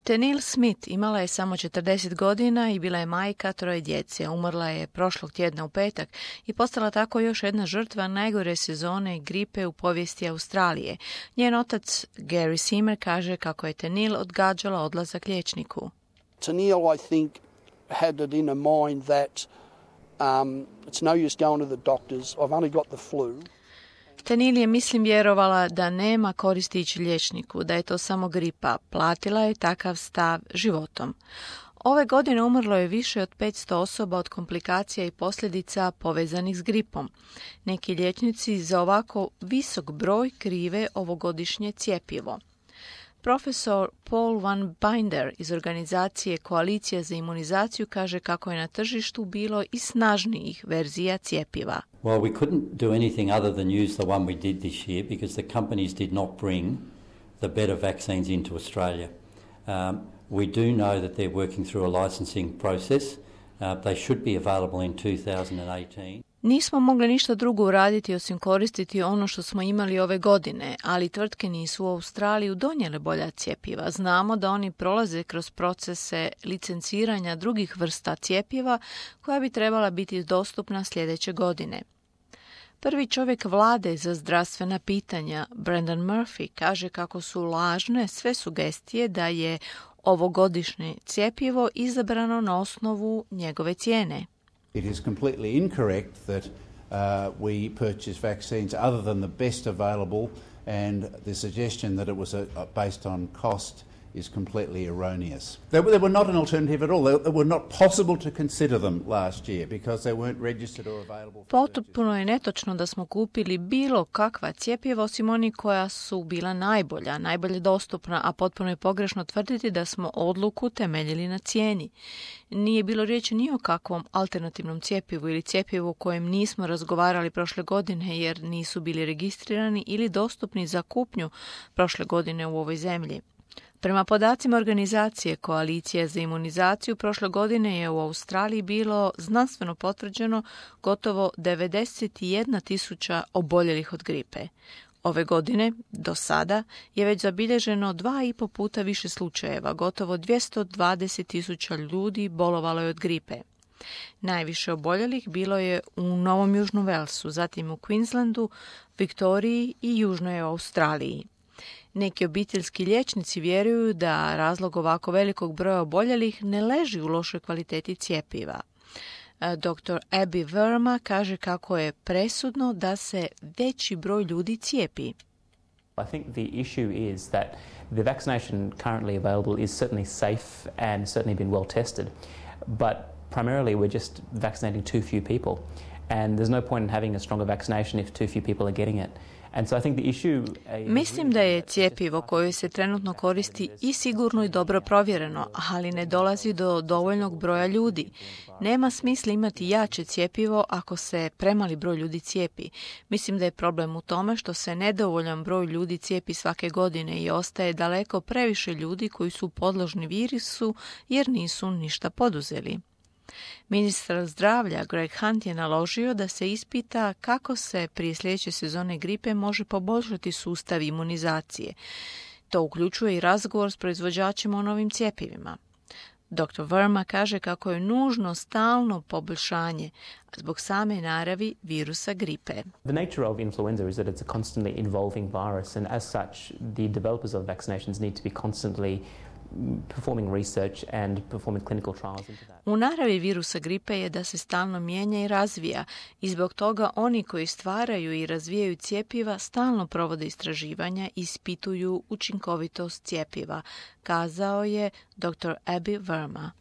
Tenille Smith imala je samo 40 godina i bila je majka 3 djece. Umrla je prošlog tjedna u petak i postala tako još jedna žrtva najgore sezone gripe u povijesti Australije. Njen otac Gary Seamer kaže kako je Tenille odgađala odlazak liječniku. Tenille, I think, had it in her mind that it's no use going to the doctors. I've only got the flu. Tenille je, mislim, vjerovala da nema koristi ići liječniku, da je to samo gripa. Platila je takav stav životom. Ove godine umrlo je više od 500 osoba od komplikacija i posljedica povezanih s gripom. Neki liječnici za ovako visok broj krive ovogodišnje cjepivo. Profesor Paul Van Binder iz organizacije Koalicija za imunizaciju kaže kako je na tržištu bilo i snažnijih verzija cjepiva. Well, we couldn't do anything other than use the one we did this year because the companies did not bring the better vaccines into Australia. We do know that they're working through a licensing process. They should be available in 2018. Nismo mogli ništa drugo uraditi osim koristiti ono što smo imali ove godine, ali tvrtke nisu u Australiju donijele bolja cjepiva. Znamo da oni prolaze kroz procese licenciranja drugih vrsta cjepiva koja bi trebala biti dostupna sljedeće godine. Prvi čovjek vlade za zdravstvena pitanja, Brendan Murphy, kaže kako su lažne sve sugestije da je ovogodišnje cjepivo izabrano na osnovu njegove cijene. It is completely incorrect that we purchase vaccines other than the best available, and the suggestion that it was based on cost is completely erroneous. They were not an alternative at all. They were not possible to consider them last year because they weren't registered or available. Potpuno je netočno da smo kupili bilo kakva cjepiva osim onih koja su bila najbolja, najbolje dostupna, a potpuno je pogrešno tvrditi da smo odluku temeljili na cijeni. Nije bilo riječi ni o kakvom alternativnom cjepivu ili cjepivu o kojem nismo razgovarali prošle godine jer nisu bili registrirani ili dostupni za kupnju prošle godine u ovoj zemlji. Prema podacima organizacije Koalicija za imunizaciju, prošle godine je u Australiji bilo znanstveno potvrđeno gotovo 91.000 oboljelih od gripe. Ove godine, do sada, je već zabilježeno 2,5 puta više slučajeva, gotovo 220.000 ljudi bolovalo je od gripe. Najviše oboljelih bilo je u Novom Južnom Walesu, zatim u Queenslandu, Viktoriji i Južnoj Australiji. Neki obiteljski liječnici vjeruju da razlog ovako velikog broja oboljelih ne leži u lošoj kvaliteti cjepiva. Dr. Abby Verma kaže kako je presudno da se veći broj ljudi cijepi. I think the issue is that the vaccination currently available is certainly safe and certainly been well tested, but primarily we're just vaccinating too few people. And there's no point in having a stronger vaccination if too few people are getting it. Mislim da je cjepivo koje se trenutno koristi i sigurno i dobro provjereno, ali ne dolazi do dovoljnog broja ljudi. Nema smisla imati jače cjepivo ako se premali broj ljudi cijepi. Mislim da je problem u tome što se nedovoljan broj ljudi cijepi svake godine i ostaje daleko previše ljudi koji su podložni virusu jer nisu ništa poduzeli. Ministar zdravlja Greg Hunt je naložio da se ispita kako se prije sljedeće sezone gripe može poboljšati sustav imunizacije. To uključuje i razgovor s proizvođačima o novim cjepivima. Dr. Verma kaže kako je nužno stalno poboljšanje zbog same naravi virusa gripe. The nature of influenza is that it's a constantly evolving virus, and as such, the developers of vaccinations need to be constantly performing research and performing clinical trials into that. U naravi virusa gripe je da se stalno mijenja i razvija i zbog toga oni koji stvaraju i razvijaju cjepiva stalno provode istraživanja i ispituju učinkovitost cjepiva, kazao je dr. Abby Verma.